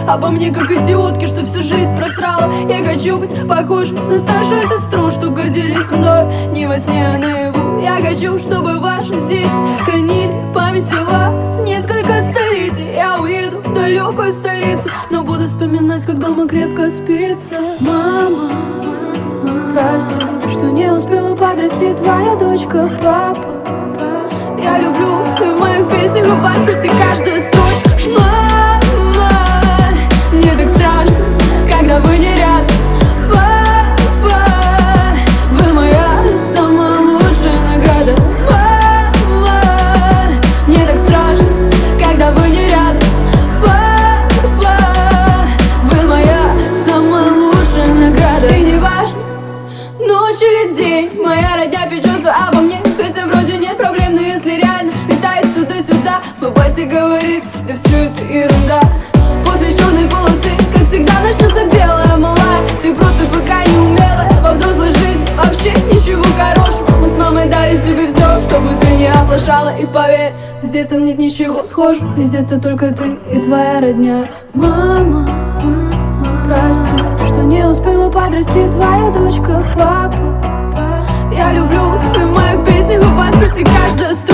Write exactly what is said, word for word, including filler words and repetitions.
обо мне как идиотки, что всю жизнь просрала. Я хочу быть похожа на старшую сестру, чтоб гордились мной не во сне, а наяву. Я хочу, чтобы ваши дети хранили память о вас несколько столетий. Я уеду в далекую столицу, но буду вспоминать, как дома крепко спится. Мама, прости, что не успела подрасти твоя дочка. Папа, я люблю в моих песнях у вас почти каждая строчка. Мама, мне так страшно, когда вы не рядом. Папа, вы моя самая лучшая награда. Мама, мне так страшно, когда вы не рядом. Папа, вы моя самая лучшая награда. И не важно, ночь или день, моя родня печется обо мне. Хотя вроде нет проблем, но если реально летаешь туда-сюда, мой батя говорит, да все это ерунда. После черной полосы, как всегда, начнется белая малая. Ты просто пока не умелая во взрослой жизни, вообще ничего хорошего. Мы с мамой дали тебе все, чтобы ты не оплошала. И поверь, с детством нет ничего схожего. Из детства только ты и твоя родня. Мама, прости, что не успела подрасти твоя дочка. Папа, я люблю в моих песнях у вас почти каждая строчка.